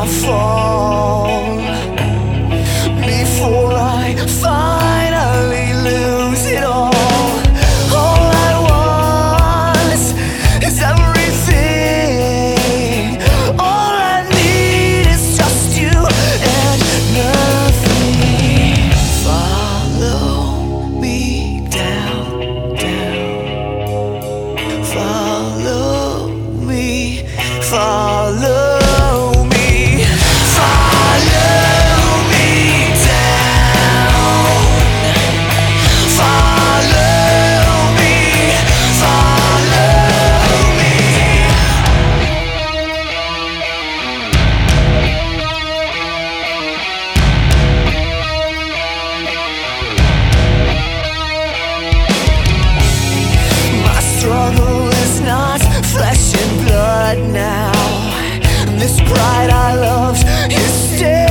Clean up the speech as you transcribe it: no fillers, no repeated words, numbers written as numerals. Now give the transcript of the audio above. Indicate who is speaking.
Speaker 1: fall before I finally lose it all. All I want is everything. All I need is just you and nothing. Follow me down, down. Follow me, follow. Struggle is not flesh and blood now. This pride I loved is still